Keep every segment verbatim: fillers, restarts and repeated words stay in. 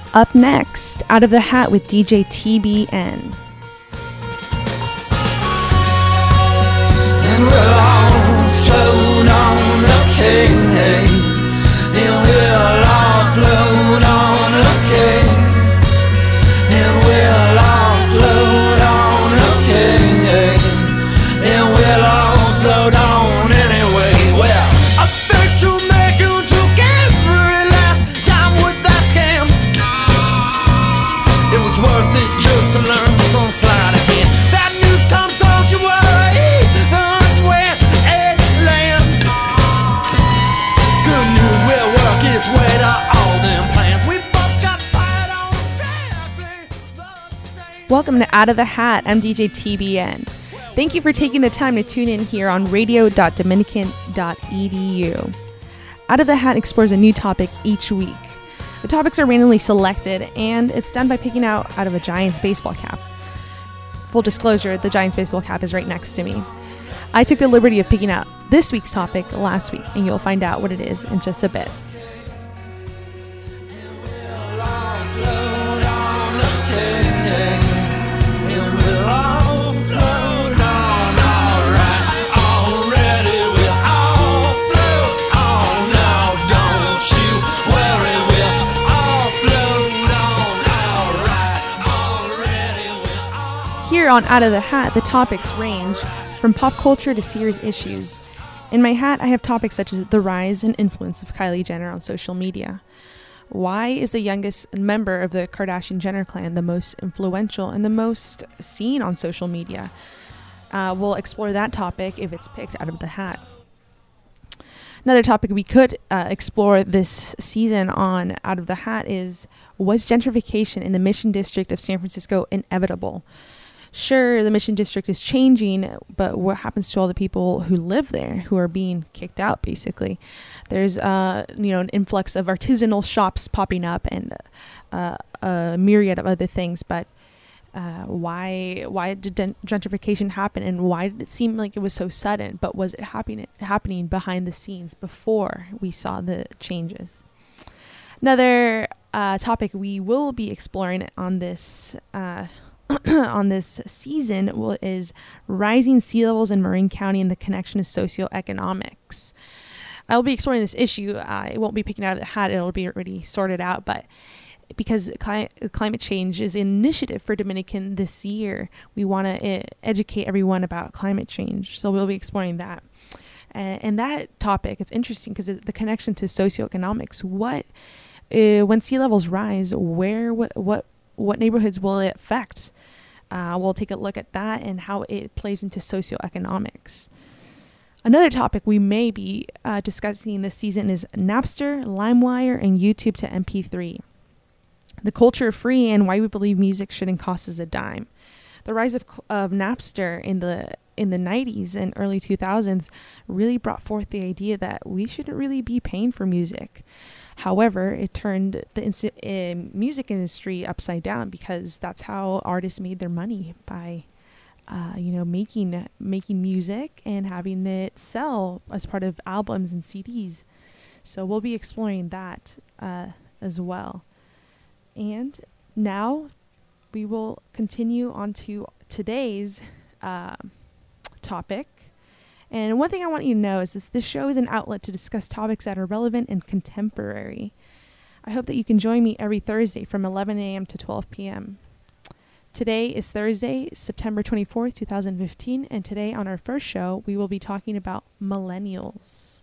Up next, Out of the Hat with D J T B N. And we'll all float on the king, and we'll all float on the king, and we'll all float on the king, and we'll all float on anyway. Well, I bet you make you took every last dime with that scam. It was worth it just to learn some slide again. That news comes, don't you worry, that's when it lands. Good news will work its way to all them plans. We both got fired on exactly the same. Welcome to Out of the Hat. I'm D J T B N. Thank you for taking the time to tune in here on radio dot dominican dot e d u. Out of the Hat explores a new topic each week. The topics are randomly selected, and it's done by picking out out of a Giants baseball cap. Full disclosure, the Giants baseball cap is right next to me. I took the liberty of picking out this week's topic last week, and you'll find out what it is in just a bit. We'll all float on the king, and we'll all float on all right. Already we'll all float on now. Don't you worry, we'll all float on all right. Already we'll all. Here on Out of the Hat, the topics range from pop culture to serious issues. In my hat, I have topics such as the rise and influence of Kylie Jenner on social media. Why is the youngest member of the Kardashian-Jenner clan the most influential and the most seen on social media? Uh, we'll explore that topic if it's picked out of the hat. Another topic we could uh, explore this season on Out of the Hat is, was gentrification in the Mission District of San Francisco inevitable? Sure, the Mission District is changing, but what happens to all the people who live there, who are being kicked out, basically? There's, uh, you know, an influx of artisanal shops popping up and uh, a myriad of other things, but uh, why why did gentrification happen, and why did it seem like it was so sudden? But was it happening happening behind the scenes before we saw the changes? Another uh, topic we will be exploring on this uh on this season will, is rising sea levels in Marin County and the connection to socioeconomics. I'll be exploring this issue. Uh, it won't be picking out of the hat. It'll be already sorted out. But because cli- climate change is an initiative for Dominican this year, we want to uh, educate everyone about climate change. So we'll be exploring that. Uh, and that topic, it's interesting because the connection to socioeconomics. What, uh, when sea levels rise, where, what, what, what neighborhoods will it affect? Uh, we'll take a look at that and how it plays into socioeconomics. Another topic we may be uh, discussing this season is Napster, LimeWire, and YouTube to M P three. The culture of free and why we believe music shouldn't cost us a dime. The rise of, of Napster in the in the nineties and early two thousands really brought forth the idea that we shouldn't really be paying for music. However, it turned the inst- uh, music industry upside down because that's how artists made their money, by, uh, you know, making making music and having it sell as part of albums and C Ds. So we'll be exploring that uh, as well. And now we will continue on to today's uh, topic. And one thing I want you to know is this, this show is an outlet to discuss topics that are relevant and contemporary. I hope that you can join me every Thursday from eleven a.m. to twelve p.m. Today is Thursday, September twenty-fourth, twenty fifteen, and today on our first show, we will be talking about millennials.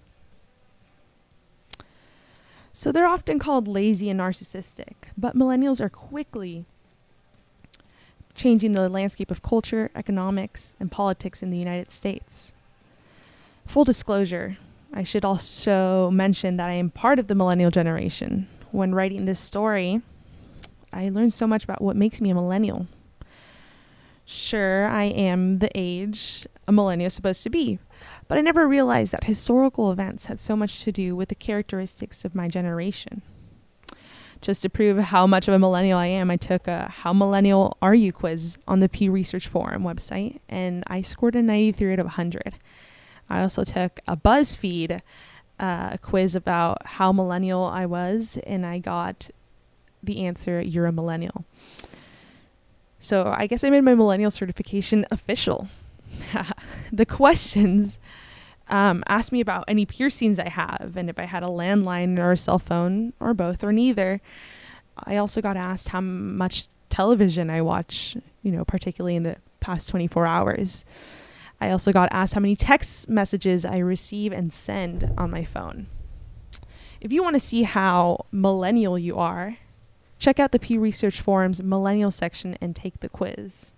So they're often called lazy and narcissistic, but millennials are quickly changing the landscape of culture, economics, and politics in the United States. Full disclosure, I should also mention that I am part of the millennial generation. When writing this story, I learned so much about what makes me a millennial. Sure, I am the age a millennial is supposed to be, but I never realized that historical events had so much to do with the characteristics of my generation. Just to prove how much of a millennial I am, I took a How Millennial Are You quiz on the Pew Research Forum website, and I scored a ninety-three out of one hundred. I also took a BuzzFeed uh, quiz about how millennial I was, and I got the answer, you're a millennial. So I guess I made my millennial certification official. The questions um, asked me about any piercings I have and if I had a landline or a cell phone or both or neither. I also got asked how much television I watch, you know, particularly in the past twenty-four hours. I also got asked how many text messages I receive and send on my phone. If you want to see how millennial you are, check out the Pew Research Forum's millennial section and take the quiz.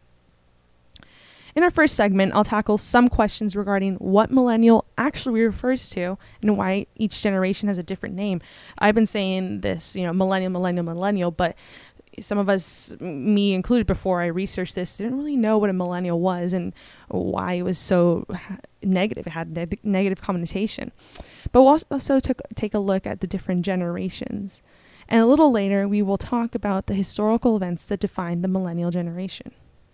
In our first segment, I'll tackle some questions regarding what millennial actually refers to and why each generation has a different name. I've been saying this, you know, millennial, millennial, millennial, but some of us, me included before I researched this, didn't really know what a millennial was and why it was so negative. It had neg- negative connotation. But we'll also took, take a look at the different generations. And a little later, we will talk about the historical events that define the millennial generation.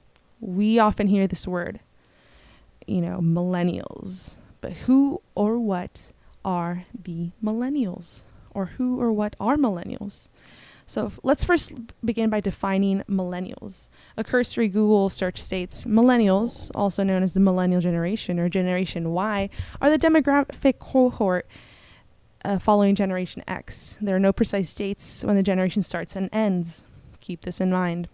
We often hear this word, you know, millennials. But who or what are the millennials? Or who or what are millennials? So f- let's first begin by defining millennials. A cursory Google search states millennials, also known as the millennial generation or Generation Y, are the demographic cohort uh, following Generation X. There are no precise dates when the generation starts and ends. Keep this in mind.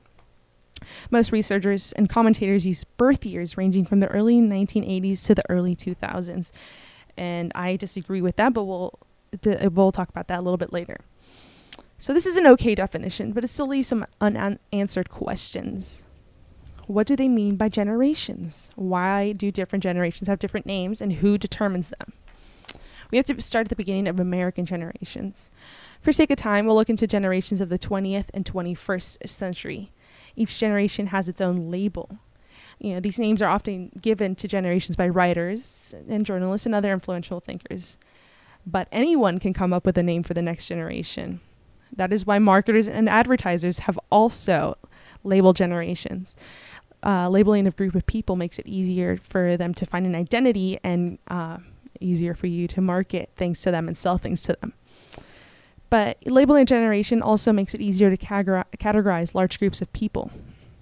Most researchers and commentators use birth years ranging from the early nineteen eighties to the early two thousands. And I disagree with that, but we'll, d- we'll talk about that a little bit later. So this is an okay definition, but it still leaves some unanswered questions. What do they mean by generations? Why do different generations have different names, and who determines them? We have to start at the beginning of American generations. For sake of time, we'll look into generations of the twentieth and twenty-first century. Each generation has its own label. You know, these names are often given to generations by writers and journalists and other influential thinkers. But anyone can come up with a name for the next generation. That is why marketers and advertisers have also labeled generations. Uh, labeling a group of people makes it easier for them to find an identity and uh, easier for you to market things to them and sell things to them. But labeling a generation also makes it easier to categor- categorize large groups of people.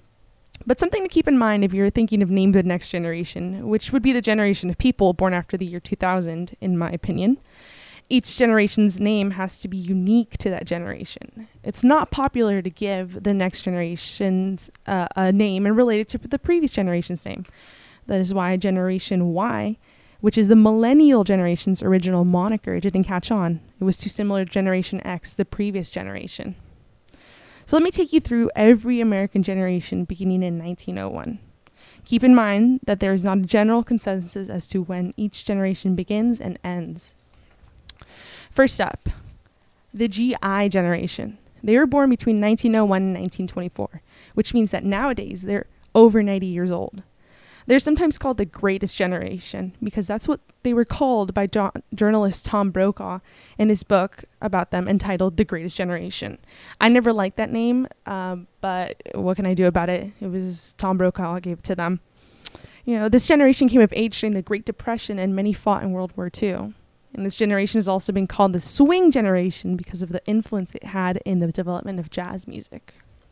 But something to keep in mind if you're thinking of naming the next generation, which would be the generation of people born after the year two thousand, in my opinion. Each generation's name has to be unique to that generation. It's not popular to give the next generation's uh, a name and relate it to the previous generation's name. That is why Generation Y, which is the millennial generation's original moniker, didn't catch on. It was too similar to Generation X, the previous generation. So let me take you through every American generation beginning in nineteen oh one. Keep in mind that there is not a general consensus as to when each generation begins and ends. First up, the G I generation. They were born between nineteen oh one and nineteen twenty-four, which means that nowadays they're over ninety years old. They're sometimes called the greatest generation because that's what they were called by jo- journalist Tom Brokaw in his book about them entitled The Greatest Generation. I never liked that name, uh, but what can I do about it? It was Tom Brokaw gave it to them. You know, this generation came of age during the Great Depression, and many fought in World War Two. And this generation has also been called the swing generation because of the influence it had in the development of jazz music.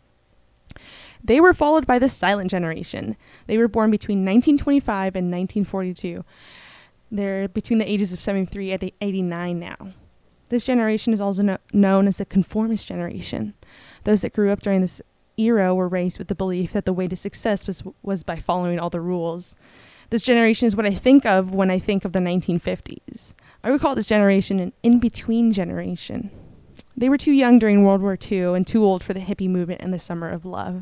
They were followed by the silent generation. They were born between nineteen twenty-five and nineteen forty-two. They're between the ages of seventy-three and eighty-nine now. This generation is also no- known as the conformist generation. Those that grew up during this era were raised with the belief that the way to success was, was by following all the rules. This generation is what I think of when I think of the nineteen fifties. I would call this generation an in-between generation. They were too young during World War Two and too old for the hippie movement and the summer of love.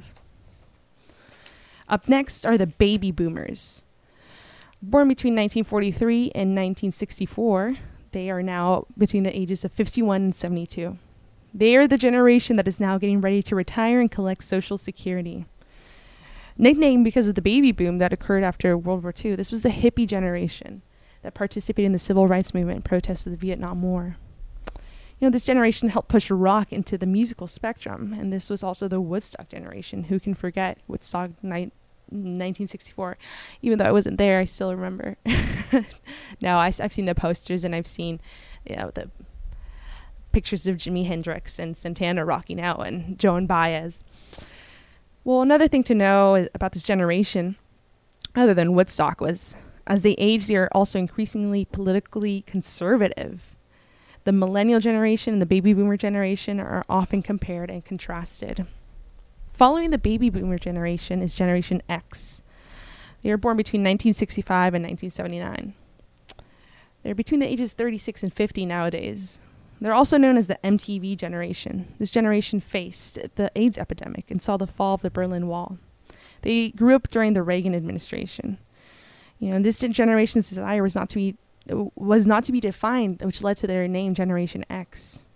Up next are the baby boomers. Born between nineteen forty-three and nineteen sixty-four, they are now between the ages of fifty-one and seventy-two. They are the generation that is now getting ready to retire and collect Social Security. Nicknamed because of the baby boom that occurred after World War Two, this was the hippie generation that participated in the civil rights movement and protested the Vietnam War. You know, this generation helped push rock into the musical spectrum, and this was also the Woodstock generation. Who can forget Woodstock ni- nineteen sixty-four? Even though I wasn't there, I still remember. No, I, I've seen the posters, and I've seen, you know, the pictures of Jimi Hendrix and Santana rocking out and Joan Baez. Well, another thing to know about this generation, other than Woodstock, was as they age, they are also increasingly politically conservative. The millennial generation and the baby boomer generation are often compared and contrasted. Following the baby boomer generation is Generation X. They were born between nineteen sixty-five and nineteen seventy-nine. They're between the ages thirty-six and fifty nowadays. They're also known as the M T V generation. This generation faced the AIDS epidemic and saw the fall of the Berlin Wall. They grew up during the Reagan administration. You know, this generation's desire was not to be was not to be defined, which led to their name, Generation X.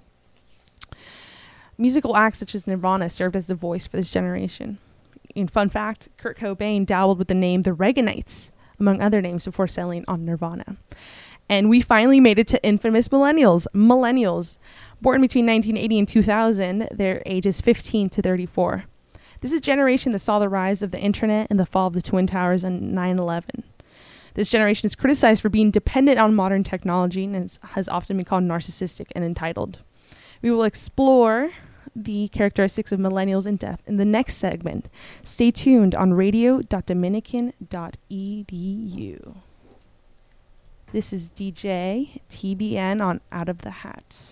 Musical acts such as Nirvana served as the voice for this generation. In fun fact, Kurt Cobain dabbled with the name the Reaganites, among other names, before settling on Nirvana. And we finally made it to infamous millennials. Millennials, born between nineteen eighty and two thousand, their ages fifteen to thirty-four. This is a generation that saw the rise of the internet and the fall of the Twin Towers on nine eleven. This generation is criticized for being dependent on modern technology and is, has often been called narcissistic and entitled. We will explore the characteristics of millennials in depth in the next segment. Stay tuned on radio dot dominican dot e d u. This is D J T B N on Out of the Hat.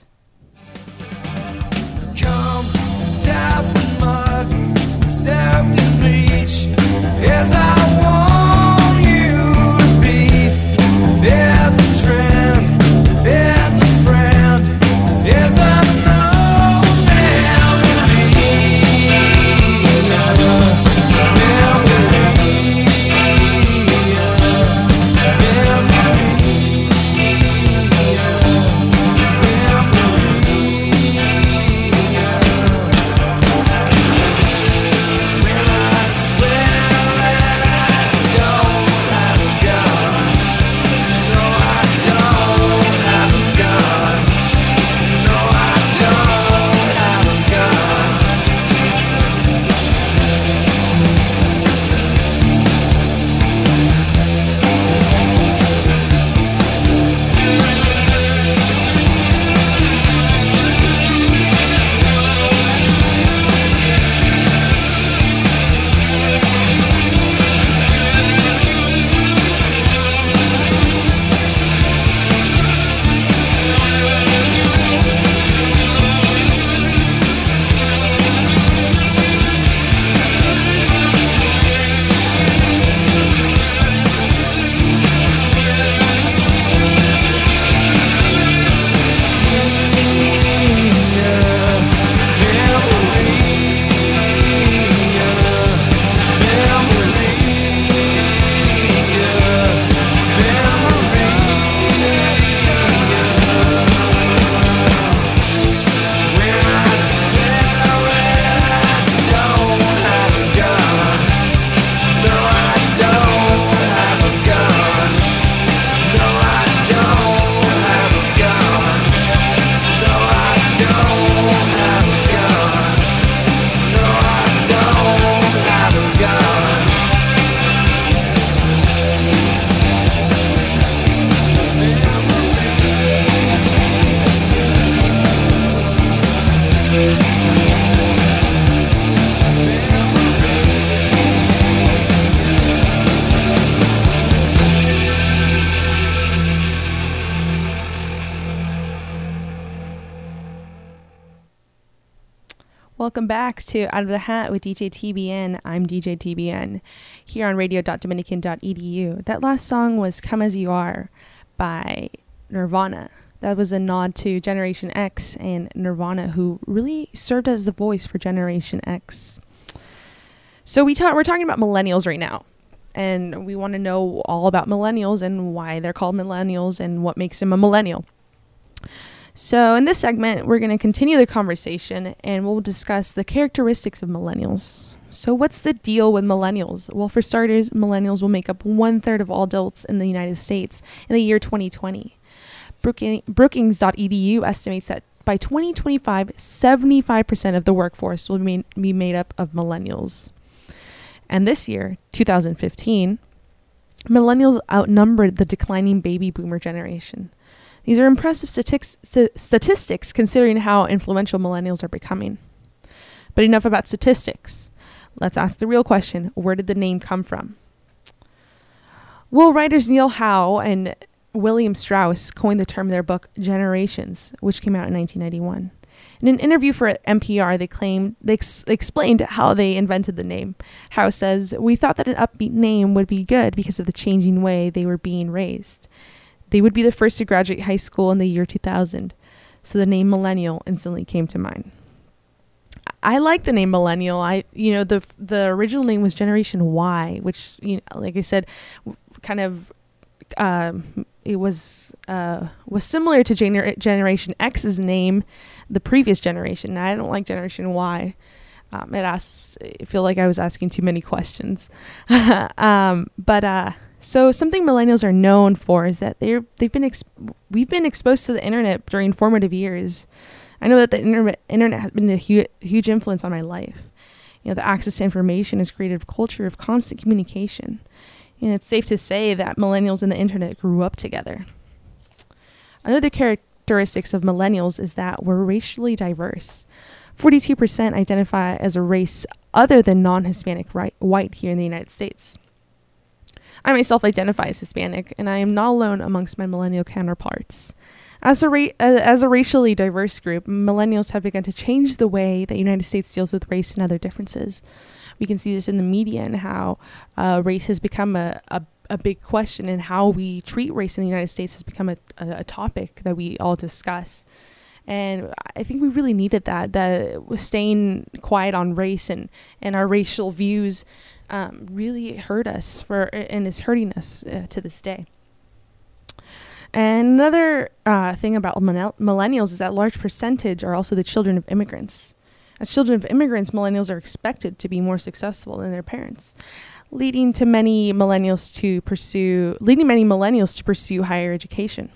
Come down to mud, soaked in bleach, as I want you to be. As a trend, as a friend, as I know memory, Welcome back to Out of the Hat with D J T B N. I'm D J T B N here on radio dot dominican dot e d u. That last song was Come As You Are by Nirvana. That was a nod to Generation X and Nirvana, who really served as the voice for Generation X. So we ta- we're talking about millennials right now. And we want to know all about millennials and why they're called millennials and what makes them a millennial. So in this segment, we're going to continue the conversation and we'll discuss the characteristics of millennials. So what's the deal with millennials? Well, for starters, millennials will make up one third of all adults in the United States in the year twenty twenty. Brookings dot e d u estimates that by twenty twenty-five, seventy-five percent of the workforce will be made up of millennials. And this year, two thousand fifteen, millennials outnumbered the declining baby boomer generation. These are impressive statistics, statistics considering how influential millennials are becoming. But enough about statistics. Let's ask the real question. Where did the name come from? Well, writers Neil Howe and William Strauss coined the term in their book Generations, which came out in nineteen ninety-one. In an interview for N P R, they claimed they ex- explained how they invented the name. Howe says, "We thought that an upbeat name would be good because of the changing way they were being raised. They would be the first to graduate high school in the year two thousand, so the name Millennial instantly came to mind." I like the name Millennial. I, you know, the the original name was Generation Y, which, you know, like I said, kind of, um, it was uh, was similar to Gener- Generation X's name, the previous generation. I don't like Generation Y. Um, it asks, I feel like I was asking too many questions. um, but uh, so something millennials are known for is that they're they've been ex- we've been exposed to the internet during formative years. I know that the internet internet has been a hu- huge influence on my life. You know, the access to information has created a culture of constant communication. And it's safe to say that millennials and the internet grew up together. Another characteristics of millennials is that we're racially diverse. forty-two percent identify as a race other than non-Hispanic right, white here in the United States. I myself identify as Hispanic, and I am not alone amongst my millennial counterparts. As a, ra- as a racially diverse group, millennials have begun to change the way that the United States deals with race and other differences. We can see this in the media and how uh, race has become a, a, a big question, and how we treat race in the United States has become a, a, a topic that we all discuss. And I think we really needed that, that staying quiet on race and, and our racial views um, really hurt us for and is hurting us uh, to this day. And another uh, thing about millennials is that large percentage are also the children of immigrants. As children of immigrants, millennials are expected to be more successful than their parents, leading to many millennials to pursue, leading many millennials to pursue higher education.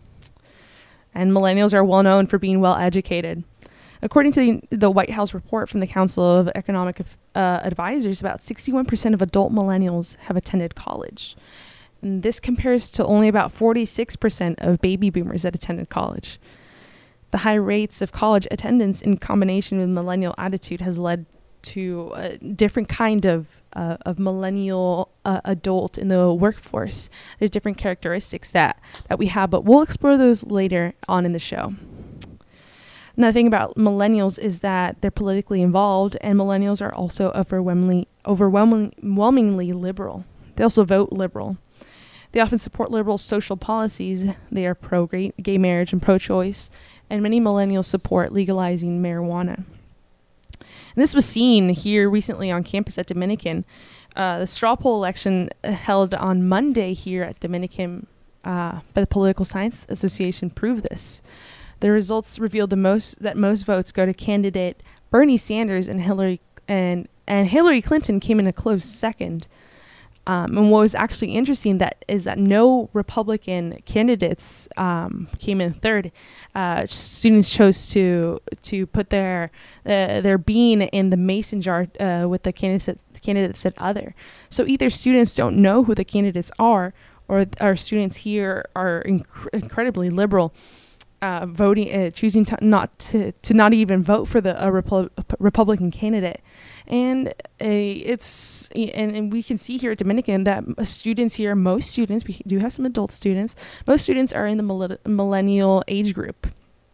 And millennials are well known for being well educated. According to the, the White House report from the Council of Economic uh, Advisors, about sixty-one percent of adult millennials have attended college. And this compares to only about forty-six percent of baby boomers that attended college. The high rates of college attendance in combination with millennial attitude has led to a different kind of uh, of millennial uh, adult in the workforce. There's different characteristics that, that we have, but we'll explore those later on in the show. Another thing about millennials is that they're politically involved, and millennials are also overwhelmingly, overwhelming, overwhelmingly liberal. They also vote liberal. They often support liberal social policies. They are pro-gay gay marriage and pro-choice, and many millennials support legalizing marijuana. And this was seen here recently on campus at Dominican. Uh, the straw poll election held on Monday here at Dominican uh, by the Political Science Association proved this. The results revealed the most that most votes go to candidate Bernie Sanders, and Hillary and and Hillary Clinton came in a close second. Um, and what was actually interesting that is that no Republican candidates um, came in third. Uh, students chose to to put their uh, their bean in the mason jar uh, with the candidates that, candidates said other. So either students don't know who the candidates are, or our students here are inc- incredibly liberal, uh, voting, uh, choosing to not to, to not even vote for the uh, Repu- Republican candidate. And a, it's and, and we can see here at Dominican that students here, most students, we do have some adult students, most students are in the millenn- millennial age group.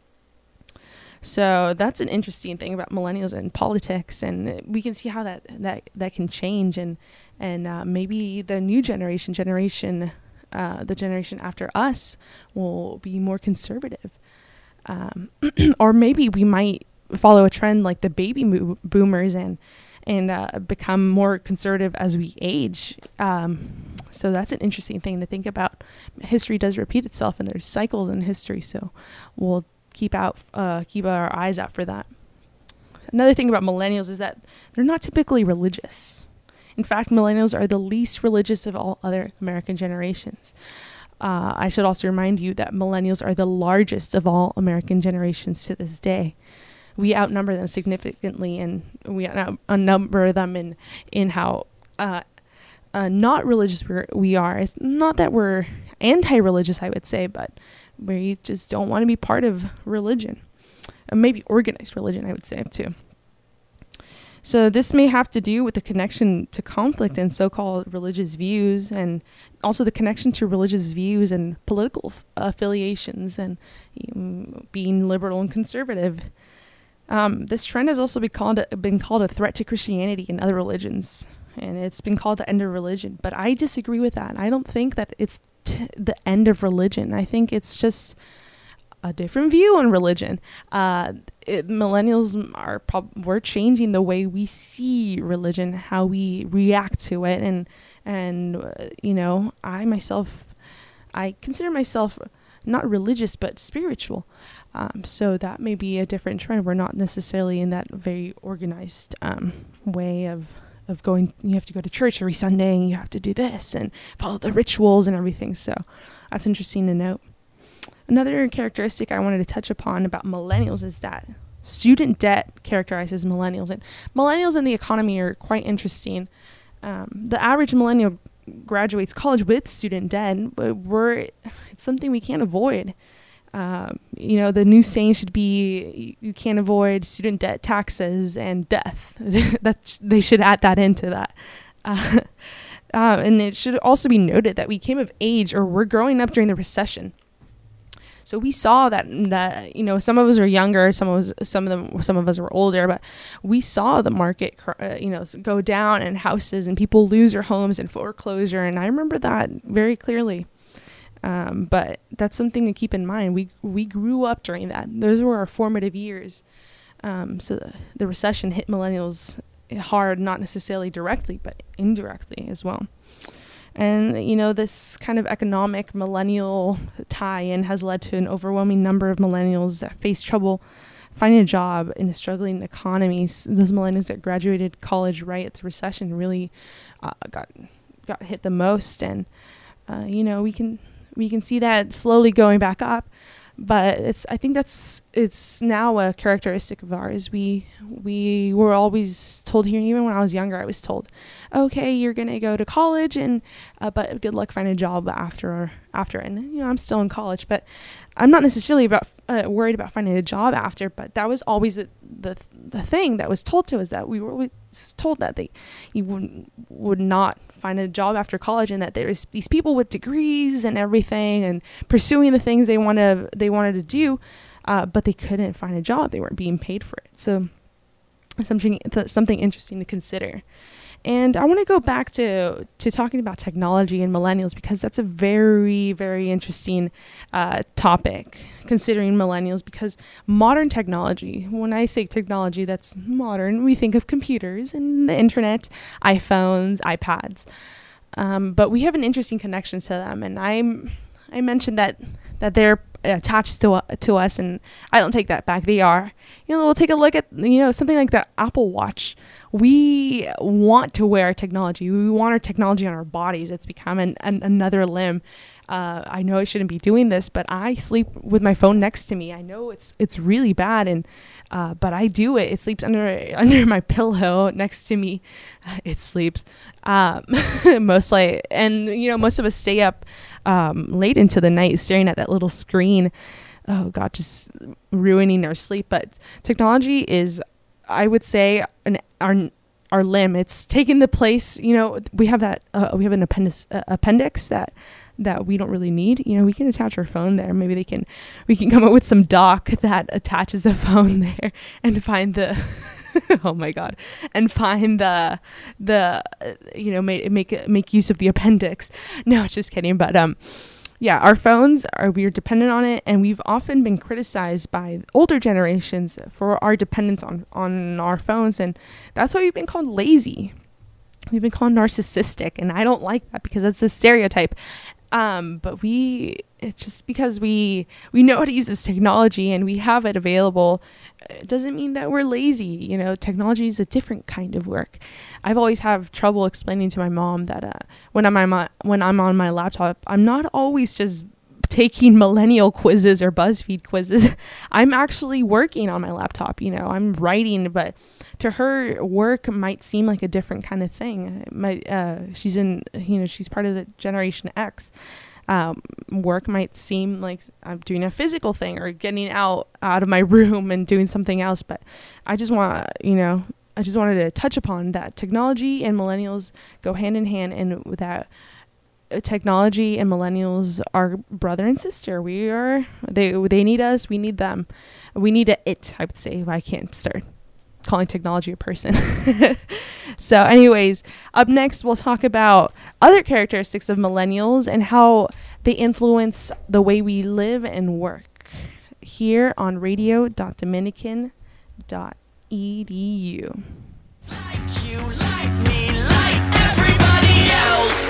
So that's an interesting thing about millennials and politics, and we can see how that that, that can change, and and uh, maybe the new generation, generation, uh, the generation after us, will be more conservative, um, or maybe we might follow a trend like the baby mo- boomers and and uh, become more conservative as we age. Um, so that's an interesting thing to think about. History does repeat itself, and there's cycles in history, so we'll keep out, uh, keep our eyes out for that. Another thing about millennials is that they're not typically religious. In fact, millennials are the least religious of all other American generations. Uh, I should also remind you that millennials are the largest of all American generations to this day. We outnumber them significantly, and we outnumber them in in how uh, uh, not religious we're, we are. It's not that we're anti-religious, I would say, but we just don't want to be part of religion. Uh, maybe organized religion, I would say, too. So this may have to do with the connection to conflict and so-called religious views, and also the connection to religious views and political f- affiliations, and um, being liberal and conservative. Um, this trend has also been called, a, been called a threat to Christianity and other religions, and it's been called the end of religion. But I disagree with that. I don't think that it's t- the end of religion. I think it's just a different view on religion. Uh, it, millennials are prob- we're changing the way we see religion, how we react to it, and and uh, you know, I myself, I consider myself not religious but spiritual. Um, so that may be a different trend. We're not necessarily in that very organized um, way of of going. You have to go to church every Sunday, and you have to do this and follow the rituals and everything. So that's interesting to note. Another characteristic I wanted to touch upon about millennials is that student debt characterizes millennials. And millennials in the economy are quite interesting. Um, the average millennial graduates college with student debt, but we're, it's something we can't avoid. Um, you know, the new saying should be, you can't avoid student debt, taxes, and death. that they should add that into that. Uh, uh, and it should also be noted that we came of age, or we're growing up during the recession. So we saw that, that, you know, some of us are younger, some of us, some of them, some of us were older, but we saw the market, uh, you know, go down, and houses and people lose their homes and foreclosure. And I remember that very clearly. Um, but that's something to keep in mind. We, we grew up during that. Those were our formative years. Um, so the, the recession hit millennials hard, not necessarily directly, but indirectly as well. And, you know, this kind of economic millennial tie-in has led to an overwhelming number of millennials that face trouble finding a job in a struggling economy. Those millennials that graduated college right at the recession really uh, got got hit the most. And, uh, you know, we can we can see that slowly going back up. But it's I think that's it's now a characteristic of ours. We we were always told here, even when I was younger, I was told, okay, you're gonna go to college, and uh, but good luck finding a job after after. And you know, I'm still in college, but I'm not necessarily about uh, worried about finding a job after. But that was always the the, the thing that was told to us, that we were always told that they you would would not find a job after college, and that there's these people with degrees and everything and pursuing the things they want to they wanted to do, uh, but they couldn't find a job. They weren't being paid for it. So something th- something interesting to consider. And I want to go back to to talking about technology and millennials, because that's a very, very interesting uh, topic, considering millennials, because modern technology, when I say technology that's modern, we think of computers and the internet, iPhones, iPads. Um, but we have an interesting connection to them. And I'm, I mentioned that, that they're attached to, uh, to us, and I don't take that back. They are. You know, we'll take a look at, you know, something like the Apple Watch. We want to wear technology. We want our technology on our bodies. It's become an, an, another limb. Uh, I know I shouldn't be doing this, but I sleep with my phone next to me. I know it's it's really bad, and uh, but I do it. It sleeps under under my pillow next to me. It sleeps um, mostly, and you know, most of us stay up um, late into the night staring at that little screen. Oh God, just ruining our sleep. But technology is, I would say, an our our limb. It's taken the place. You know, we have that. Uh, we have an appendix uh, appendix that. that we don't really need. You know, we can attach our phone there. Maybe they can, we can come up with some dock that attaches the phone there and find the, oh my God, and find the, the, uh, you know, make, make, make use of the appendix. No, just kidding. But, um, yeah, our phones are, we're dependent on it. And we've often been criticized by older generations for our dependence on, on our phones. And that's why we've been called lazy. We've been called narcissistic, and I don't like that, because that's a stereotype. Um, but we, it's just because we, we know how to use this technology and we have it available, it doesn't mean that we're lazy. You know, technology is a different kind of work. I've always have trouble explaining to my mom that, uh, when I'm, I'm, when I'm on my laptop, I'm not always just taking millennial quizzes or BuzzFeed quizzes. I'm actually working on my laptop. You know, I'm writing, but to her, work might seem like a different kind of thing. My, uh, she's in, you know, she's part of the Generation X. Um, work might seem like I'm doing a physical thing or getting out out of my room and doing something else. But I just want, you know, I just wanted to touch upon that technology and millennials go hand in hand, and with that, uh, technology and millennials are brother and sister. We are, they they need us, we need them. We need a it, I would say. I can't start calling technology a person. So anyways, up next we'll talk about other characteristics of millennials and how they influence the way we live and work here on radio dot dominican dot e d u. Like you, like me, like everybody else.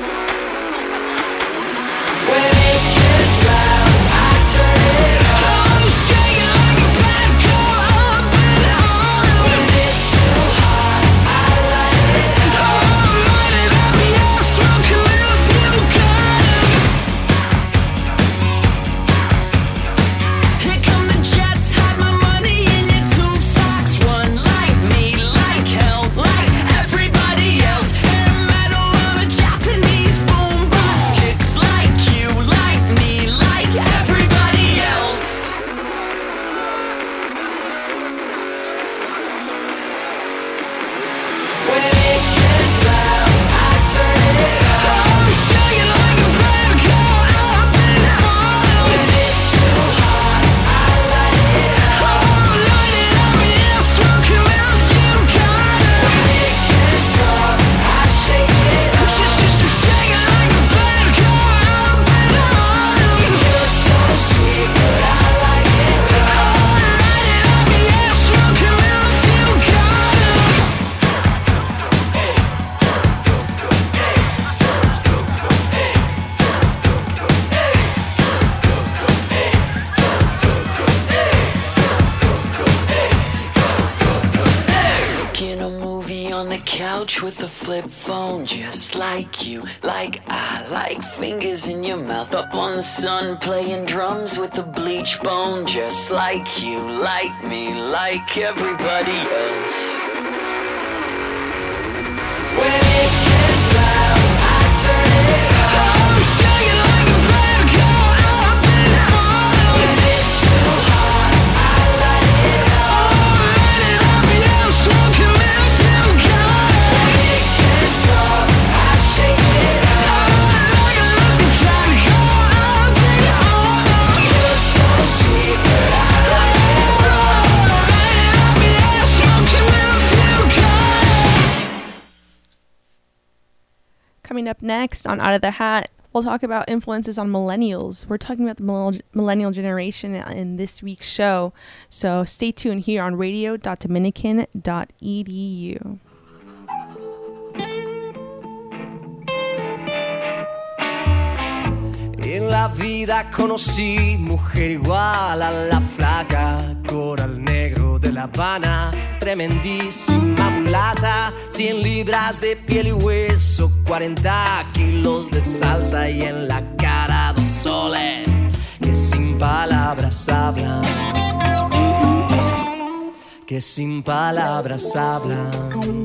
When it gets loud, I turn it up. I'm shaking like a bad girl up and on. When it's too hot, I light it up. I'm lighting up, yeah, smoking else you got. Here come the jets, hide my money in your tube socks. Run like me, like hell, like everybody else. Hair metal on a Japanese boombox. Kicks like you, like me, like everybody else. When it gets loud, I turn it up. I'm shaking like a bad girl up and on. When it's too hot, I light it up. I'm lighting up, yeah, smoking else you got. When it gets up, I shake it up. Sh- sh- sh- shaking like a bad girl up and on. You're so sweet, but I like it rough. I'm lighting up, yeah, smoking else you got. Making a movie on the couch with a flip phone, just like you, like I, like fingers in your mouth. Up on the sun, playing drums with a bleach bone, just like you, like me, like everybody else. When it gets loud, I turn it up. I'm shaking like a bad girl up and on. When it's too hot, I light it up. I'm lighting up, yeah, smoking else you got. When it gets up, I shake it up. I'm lighting up, you gotta go up and on. You're so sweet, but I like it rough. I'm lighting up, yeah, smoking else you got. Coming up next on Out of the Hat, we'll talk about influences on millennials. We're talking about the millennial- millennial generation in this week's show. So stay tuned here on radio dot dominican dot e d u. En la vida conocí mujer igual a la flaca, coral negro de La Habana, tremendísima mulata, cien libras de piel y hueso, cuarenta kilos de salsa y en la cara dos soles que sin palabras hablan, que sin palabras hablan.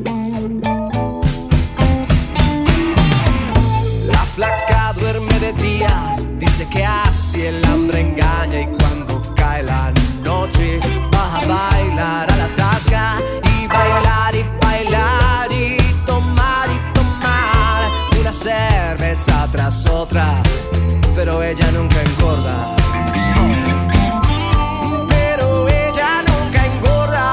La flaca duerme de día, dice que así el hambre engaña, y cuando cae la noche va a bailar a la tasca, y bailar y bailar y tomar y tomar una cerveza tras otra, pero ella nunca engorda. Pero ella nunca engorda.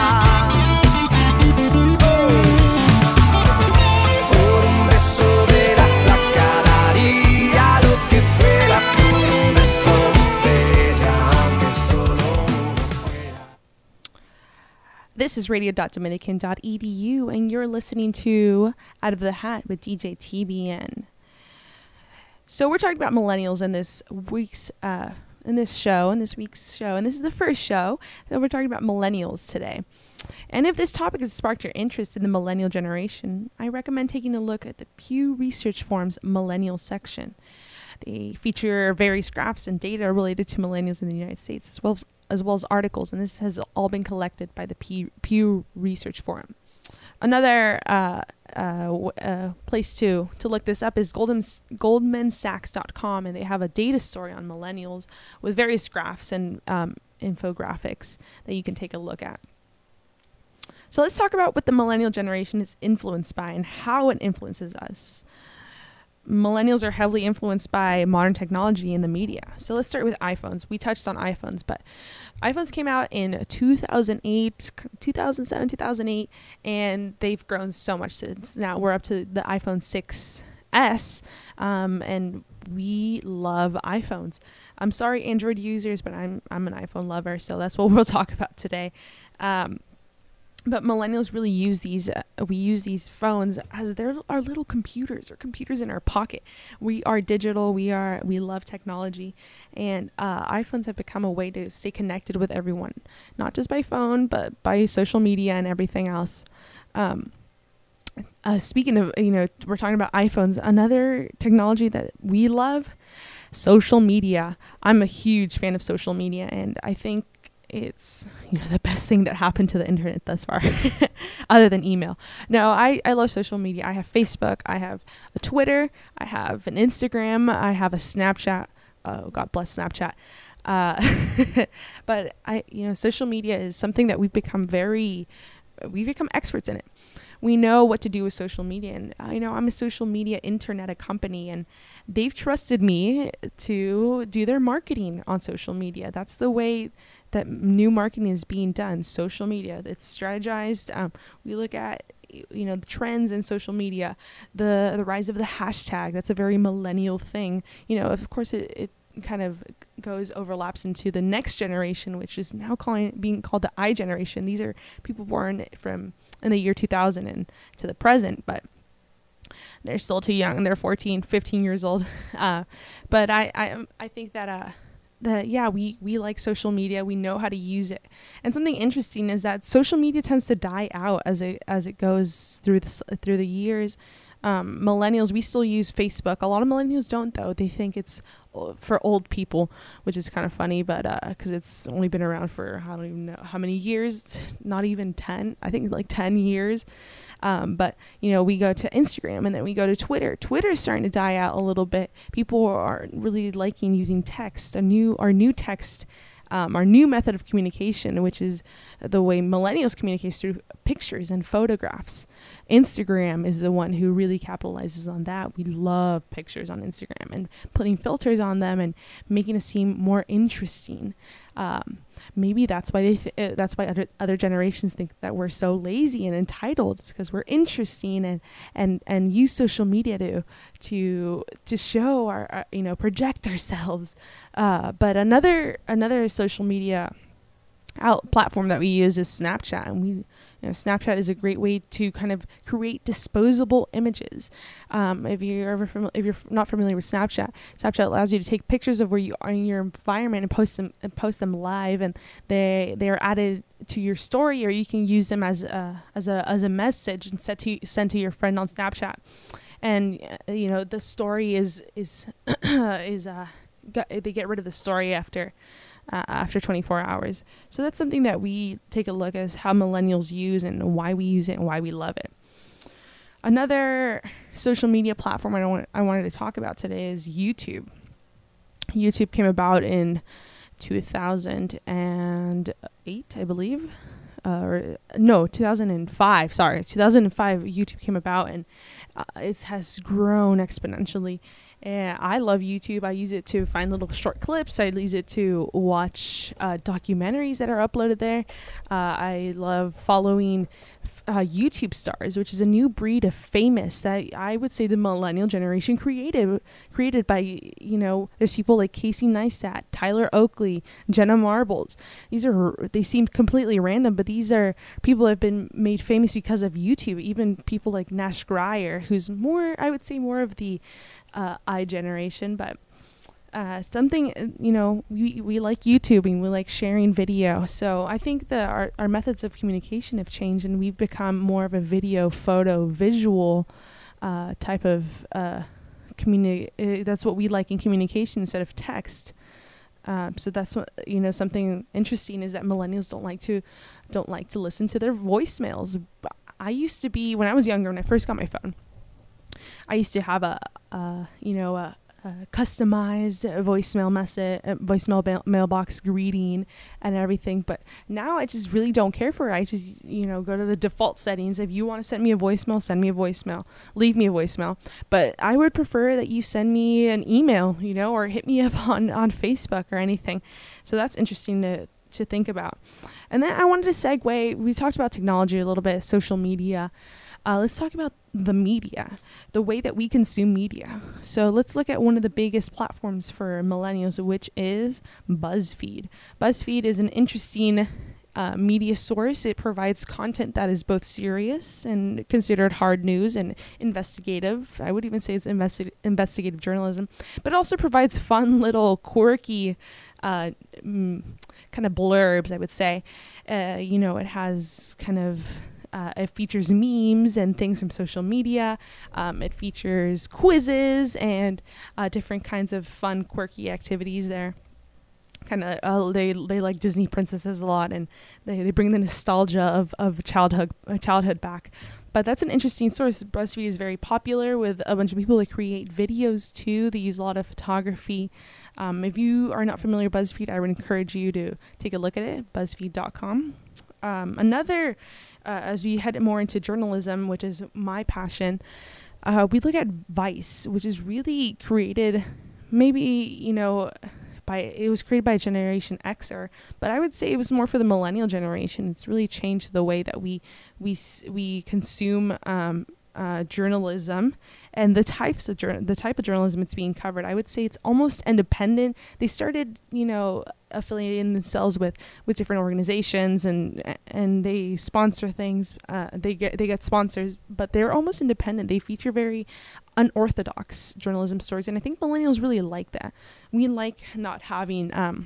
Por un beso de la flaca daría lo que fuera, por un beso de ella, aunque solo uno fuera. This is radio dot dominican dot e d u, and you're listening to Out of the Hat with D J T B N. So we're talking about millennials in this week's uh, in this show, in this week's show, and this is the first show that we're talking about millennials today. And if this topic has sparked your interest in the millennial generation, I recommend taking a look at the Pew Research Forum's millennial section. They feature various graphs and data related to millennials in the United States, as well as, as well as articles, and this has all been collected by the Pew, Pew Research Forum. Another uh, uh, w- uh, place to, to look this up is Goldman, Goldman Sachs dot com, and they have a data story on millennials with various graphs and um, infographics that you can take a look at. So let's talk about what the millennial generation is influenced by and how it influences us. Millennials are heavily influenced by modern technology and the media. So let's start with iPhones. We touched on iPhones, but iPhones came out in two thousand eight, two thousand seven, two thousand eight, and they've grown so much since. Now we're up to the iPhone six S, um, and we love iPhones. I'm sorry, Android users, but I'm I'm an iPhone lover, so that's what we'll talk about today. Um, But millennials really use these, uh, we use these phones as they're our little computers or computers in our pocket. We are digital. We are, we love technology, and uh, iPhones have become a way to stay connected with everyone, not just by phone, but by social media and everything else. Um, uh, speaking of, you know, we're talking about iPhones, another technology that we love, social media. I'm a huge fan of social media, and I think it's, you know, the best thing that happened to the internet thus far, other than email. No, I, I love social media. I have Facebook, I have a Twitter, I have an Instagram, I have a Snapchat. Oh, God bless Snapchat. Uh, but I, you know, social media is something that we've become very, we've become experts in it. We know what to do with social media, and I know I'm a social media intern at a company, and they've trusted me to do their marketing on social media. That's the way that new marketing is being done. Social media, it's strategized. Um, we look at, you know, the trends in social media, the the rise of the hashtag. That's a very millennial thing. You know, of course, it, it kind of goes overlaps into the next generation, which is now calling being called the I generation. These are people born from in the year two thousand and to the present, but they're still too young. They're fourteen, fifteen years old. Uh, but I, I, I think that, uh, that, yeah, we, we like social media. We know how to use it. And something interesting is that social media tends to die out as it, as it goes through the, through the years. Um, millennials, we still use Facebook. A lot of millennials don't, though. They think it's for old people, which is kind of funny, but uh, because it's only been around for, I don't even know how many years, not even ten, I think like ten years. Um, but, you know, we go to Instagram and then we go to Twitter. Twitter is starting to die out a little bit. People are really liking using text, a new, our new text, um, our new method of communication, which is the way millennials communicate through pictures and photographs. Instagram is the one who really capitalizes on that. We love pictures on Instagram and putting filters on them and making it seem more interesting. Um, maybe that's why they th- uh, that's why other, other generations think that we're so lazy and entitled. It's because we're interesting and, and, and use social media to to to show our, our you know project ourselves. Uh, but another another social media out platform that we use is Snapchat, and we. You know, Snapchat is a great way to kind of create disposable images. Um, if you're ever fami- if you're f- not familiar with Snapchat, Snapchat allows you to take pictures of where you are in your environment and post them and post them live, and they they are added to your story, or you can use them as a as a as a message and set to send to your friend on Snapchat. And uh, you know, the story is is is uh got, they get rid of the story after. Uh, after twenty-four hours. So that's something that we take a look at, how millennials use and why we use it and why we love it. Another social media platform I, want, I wanted to talk about today is YouTube. YouTube came about in two thousand eight, I believe. Uh, or no, two thousand five. Sorry, two thousand five. YouTube came about, and uh, it has grown exponentially. And I love YouTube. I use it to find little short clips. I use it to watch uh, documentaries that are uploaded there. Uh, I love following uh, YouTube stars, which is a new breed of famous that I would say the millennial generation created. Created by, you know, there's people like Casey Neistat, Tyler Oakley, Jenna Marbles. These are, they seem completely random, but these are people that have been made famous because of YouTube. Even people like Nash Grier, who's more, I would say, more of the Uh, I generation, but uh, something, you know, we, we like YouTubing, we like sharing video. So I think that our, our methods of communication have changed, and we've become more of a video, photo, visual uh, type of uh, communi- uh, that's what we like in communication instead of text. Um, so that's what, you know, something interesting is that millennials don't like to don't like to listen to their voicemails. I used to be, when I was younger, when I first got my phone, I used to have a, a you know, a, a customized voicemail message, a voicemail ba- mailbox greeting and everything. But now I just really don't care for it. I just, you know, go to the default settings. If you want to send me a voicemail, send me a voicemail, leave me a voicemail. But I would prefer that you send me an email, you know, or hit me up on, on Facebook or anything. So that's interesting to, to think about. And then I wanted to segue, we talked about technology a little bit, social media. Uh, let's talk about the media, the way that we consume media. So let's look at one of the biggest platforms for millennials, which is BuzzFeed. BuzzFeed is an interesting uh, media source. It provides content that is both serious and considered hard news and investigative. I would even say it's investi- investigative journalism, but it also provides fun little quirky uh, mm, kind of blurbs, I would say. Uh, you know, it has kind of Uh, it features memes and things from social media. Um, it features quizzes and uh, different kinds of fun, quirky activities there. Kind of, uh, they they like Disney princesses a lot, and they, they bring the nostalgia of of childhood uh, childhood back. But that's an interesting source. BuzzFeed is very popular with a bunch of people that create videos too. They use a lot of photography. Um, if you are not familiar with BuzzFeed, I would encourage you to take a look at it. BuzzFeed dot com. Um, another. Uh, as we head more into journalism, which is my passion, uh, we look at Vice, which is really created, maybe, you know, by, it was created by Generation Xer, but I would say it was more for the millennial generation. It's really changed the way that we, we, we consume, um, uh, journalism and the types of jour- the type of journalism it's being covered. I would say it's almost independent. They started, you know, affiliating themselves with, with different organizations and and they sponsor things. Uh, they get they get sponsors, but they're almost independent. They feature very unorthodox journalism stories, and I think millennials really like that. We like not having, um,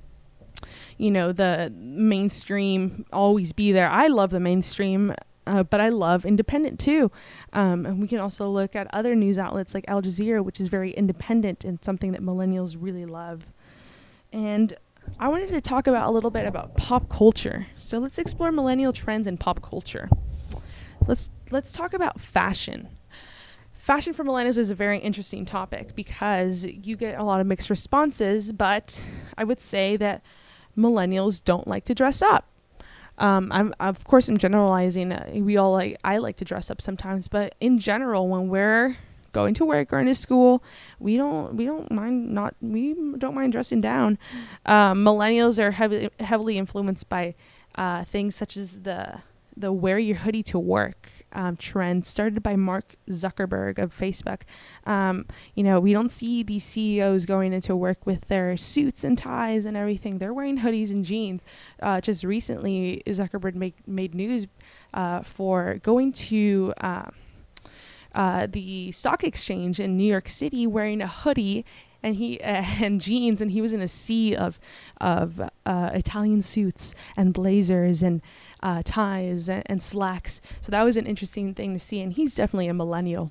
you know, the mainstream always be there. I love the mainstream. Uh, but I love independent too. Um, and we can also look at other news outlets like Al Jazeera, which is very independent and something that millennials really love. And I wanted to talk about a little bit about pop culture. So let's explore millennial trends in pop culture. Let's let's talk about fashion. Fashion for millennials is a very interesting topic because you get a lot of mixed responses, but I would say that millennials don't like to dress up. Um, I'm, of course, I'm generalizing. Uh, we all like, I like to dress up sometimes, but in general, when we're going to work or into school, we don't, we don't mind not, we don't mind dressing down. Um, millennials are heavily, heavily influenced by, uh, things such as the, the wear your hoodie to work, um, trend started by Mark Zuckerberg of Facebook. Um, you know, we don't see these C E Os going into work with their suits and ties and everything. They're wearing hoodies and jeans. Uh, just recently, Zuckerberg make, made news uh, for going to uh, uh, the stock exchange in New York City wearing a hoodie and he uh, and jeans, and he was in a sea of of uh, Italian suits and blazers and uh, ties and, and slacks. So that was an interesting thing to see, and he's definitely a millennial.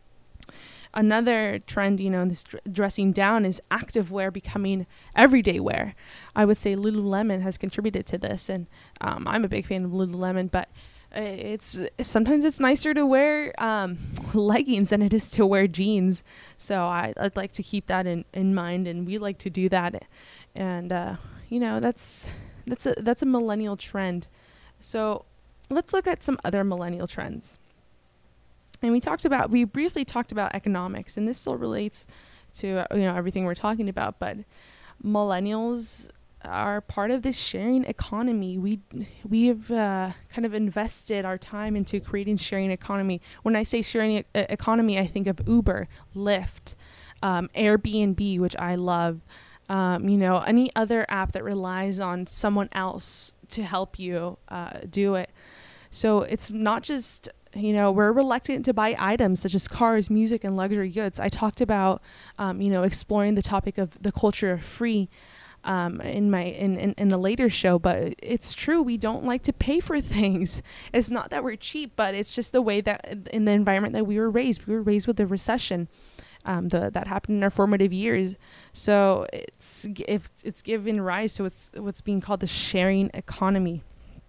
Another trend, you know, in this dr- dressing down is activewear becoming everyday wear. I would say Lululemon has contributed to this, and um, I'm a big fan of Lululemon, but it's sometimes it's nicer to wear um, leggings than it is to wear jeans. So I, I'd like to keep that in, in mind, and we like to do that. And uh, you know, that's that's a that's a millennial trend. So let's look at some other millennial trends. And we talked about we briefly talked about economics, and this still relates to uh, you know everything we're talking about. But millennials are part of this sharing economy. We we have uh, kind of invested our time into creating sharing economy. When I say sharing e- economy, I think of Uber, Lyft, um, Airbnb, which I love. Um, you know, any other app that relies on someone else to help you uh, do it. So it's not just, you know, we're reluctant to buy items such as cars, music, and luxury goods. I talked about, um, you know, exploring the topic of the culture of free. Um, in my in, in, in a later show, but it's true, we don't like to pay for things. It's not that we're cheap, but it's just the way that in the environment that we were raised. We were raised with the recession. um, the, that happened in our formative years. So it's if it's given rise to what's what's being called the sharing economy.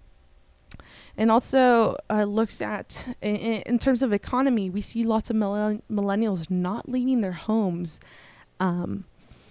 And also uh, looks at, in, in terms of economy, we see lots of millenn- millennials not leaving their homes. Um,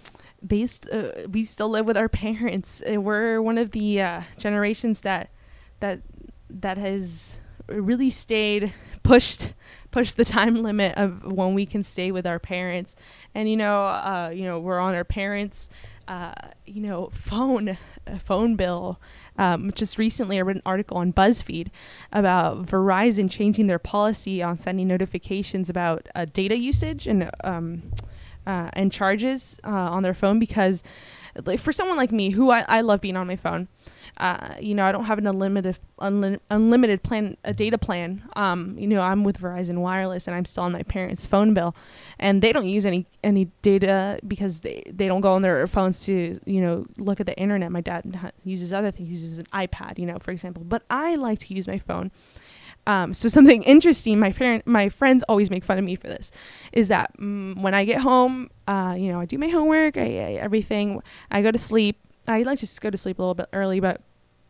based, uh, we still live with our parents. Uh, we're one of the uh, generations that that that has really stayed pushed pushed the time limit of when we can stay with our parents. And you know, uh, you know, we're on our parents' uh, you know phone uh, phone bill. Um, just recently, I read an article on BuzzFeed about Verizon changing their policy on sending notifications about uh, data usage and um, uh, and charges uh, on their phone, because like, for someone like me, who I, I love being on my phone, uh, you know, I don't have an unlimited unli- unlimited plan, a data plan. Um, you know, I'm with Verizon Wireless, and I'm still on my parents' phone bill, and they don't use any any data because they, they don't go on their phones to, you know, look at the internet. My dad ha- uses other things. He uses an iPad, you know, for example. But I like to use my phone. Um, so something interesting, my parent, my friends always make fun of me for this, is that mm, when I get home, uh, you know, I do my homework, I, I everything, I go to sleep. I like to just go to sleep a little bit early, but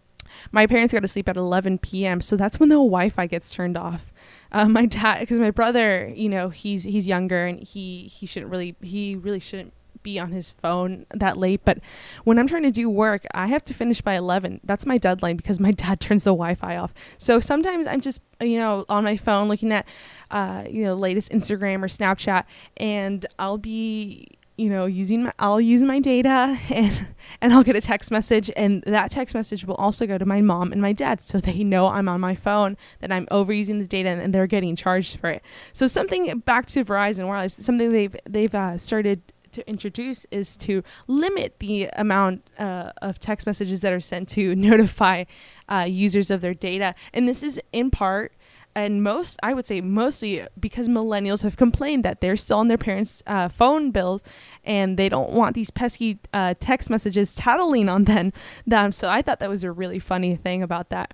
my parents go to sleep at eleven p.m. So that's when the Wi-Fi gets turned off. Uh, my dad, because my brother, you know, he's he's younger, and he he shouldn't really, he really shouldn't be on his phone that late. But when I'm trying to do work, I have to finish by eleven. That's my deadline, because my dad turns the Wi-Fi off. So sometimes I'm just, you know, on my phone looking at, uh, you know, latest Instagram or Snapchat, and I'll be, you know, using my, I'll use my data, and, and I'll get a text message, and that text message will also go to my mom and my dad, so they know I'm on my phone, that I'm overusing the data, and, and they're getting charged for it. So something, back to Verizon Wireless, something they've, they've uh, started to introduce is to limit the amount uh, of text messages that are sent to notify uh, users of their data. And this is in part, and most, I would say mostly, because millennials have complained that they're still on their parents' uh, phone bills, and they don't want these pesky uh, text messages tattling on them. them. So I thought that was a really funny thing about that.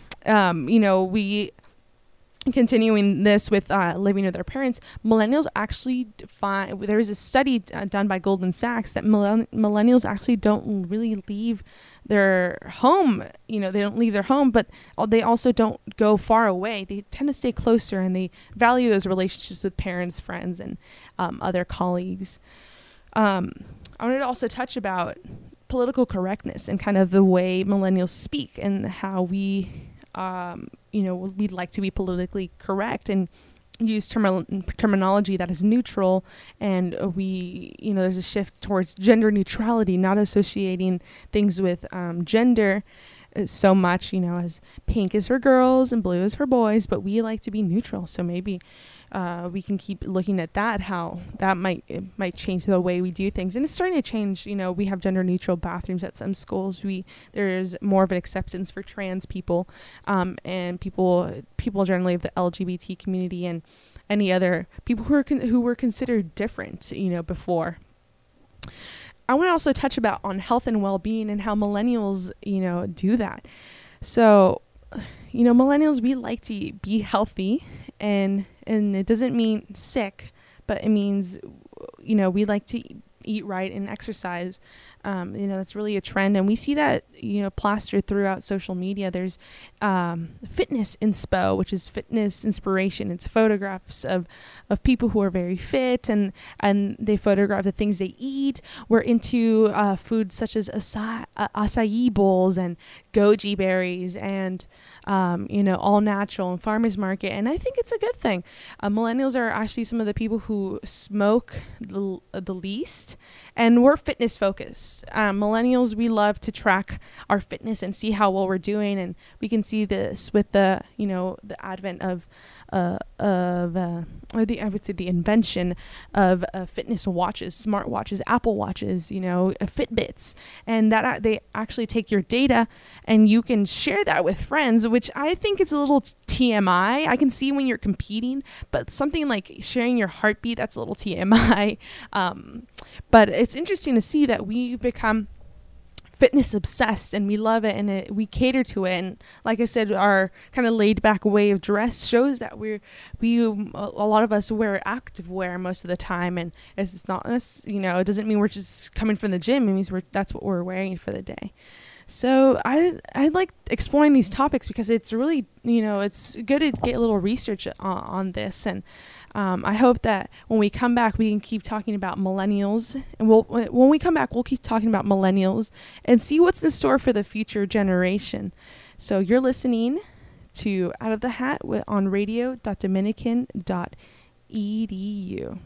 Um, you know, we... Continuing this with uh, living with their parents, millennials actually find, there was a study uh, done by Goldman Sachs that millenn- millennials actually don't really leave their home. You know, they don't leave their home, but they also don't go far away. They tend to stay closer, and they value those relationships with parents, friends, and um, other colleagues. Um, I wanted to also touch about political correctness and kind of the way millennials speak, and how we Um, you know, we'd like to be politically correct and use term- terminology that is neutral. And uh, we, you know, there's a shift towards gender neutrality, not associating things with um, gender uh, so much, you know, as pink is for girls and blue is for boys, but we like to be neutral. So maybe uh, we can keep looking at that, how that might it might change the way we do things. And it's starting to change. You know, we have gender neutral bathrooms at some schools. We there's more of an acceptance for trans people, um, and people people generally of the L G B T community, and any other people who are con- who were considered different, you know, before. I want to also touch about on health and well-being, and how millennials, you know, do that. So, you know, millennials, we like to be healthy, and and it doesn't mean sick, but it means, you know, we like to eat right and exercise. Um, you know, that's really a trend, and we see that, you know, plastered throughout social media. There's um, fitness inspo, which is fitness inspiration. It's photographs of, of people who are very fit, and and they photograph the things they eat. We're into uh, foods such as acai, uh, acai bowls and goji berries, and um, you know, all natural and farmers market. And I think it's a good thing. Uh, millennials are actually some of the people who smoke the, the least, and we're fitness focused. Um, millennials, we love to track our fitness and see how well we're doing, and we can see this with the, you know, the advent of, uh, of, uh, or the, I would say the invention of uh, fitness watches, smart watches, Apple watches, you know, uh, Fitbits, and that uh, they actually take your data, and you can share that with friends, which I think it's a little T M I. I can see when you're competing, but something like sharing your heartbeat, that's a little T M I. Um, but it's interesting to see that we've become fitness obsessed, and we love it, and it, we cater to it. And like I said, our kind of laid back way of dress shows that we're we a lot of us wear active wear most of the time, and it's not us, you know, it doesn't mean we're just coming from the gym. It means we're that's what we're wearing for the day. So I I like exploring these topics because it's really, you know, it's good to get a little research on, on this. And um, I hope that when we come back, we can keep talking about millennials. And we'll when we come back, we'll keep talking about millennials and see what's in store for the future generation. So you're listening to Out of the Hat on radio dot dominican dot e d u.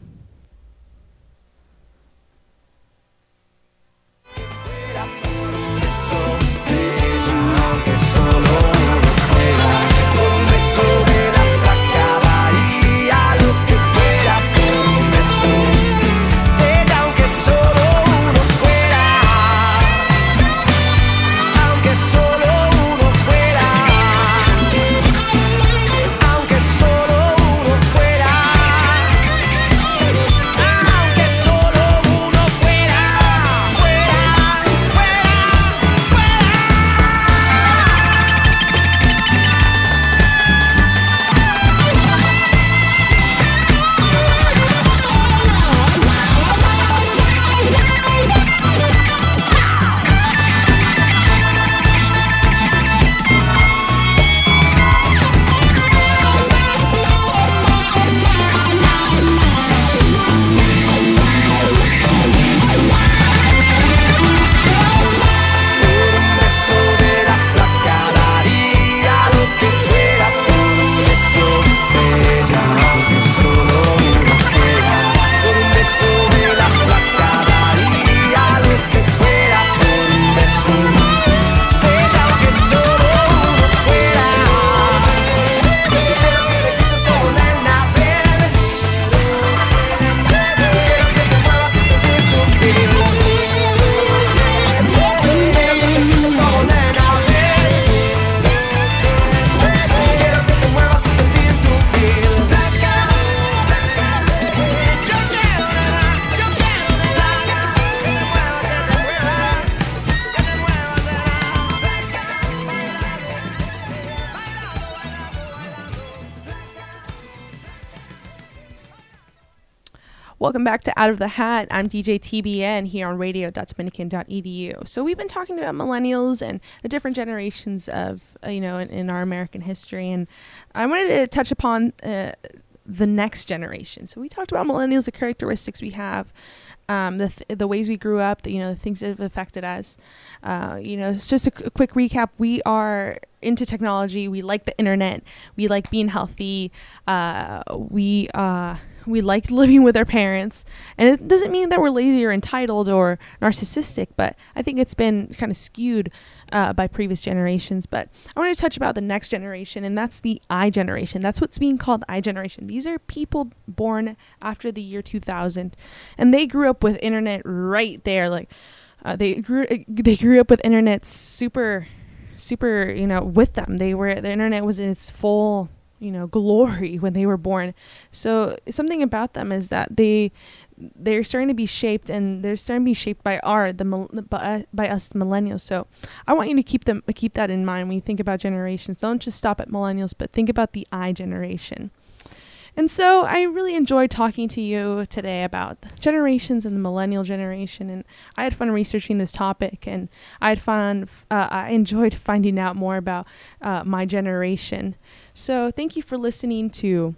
Welcome back to Out of the Hat. I'm D J T B N here on radio dot dominican dot e d u. So we've been talking about millennials and the different generations of, uh, you know, in, in our American history. And I wanted to touch upon uh, the next generation. So we talked about millennials, the characteristics we have, um, the th- the ways we grew up, the, you know, the things that have affected us. Uh, you know, it's just a, c- a quick recap. We are into technology. We like the internet. We like being healthy. Uh, we uh, we like living with our parents. And it doesn't mean that we're lazy or entitled or narcissistic, but I think it's been kind of skewed uh, by previous generations. But I want to touch about the next generation, and that's the I generation. That's what's being called the I generation. These are people born after the year two thousand, and they grew up with internet right there. Like uh, they grew they grew up with internet super super you know with them. They were the internet was in its full you know glory when they were born. So something about them is that they they're starting to be shaped, and they're starting to be shaped by our the by, by us millennials. So I want you to keep them keep that in mind when you think about generations. Don't just stop at millennials, but think about the I generation. And so I really enjoyed talking to you today about generations and the millennial generation, and I had fun researching this topic, and I had fun uh, I enjoyed finding out more about uh, my generation. So thank you for listening to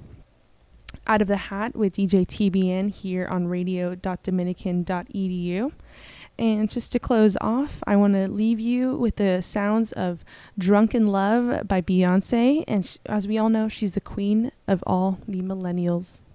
Out of the Hat with D J T B N here on radio dot dominican dot e d u. And just to close off, I want to leave you with the sounds of Drunken Love by Beyonce. And sh- as we all know, she's the queen of all the millennials.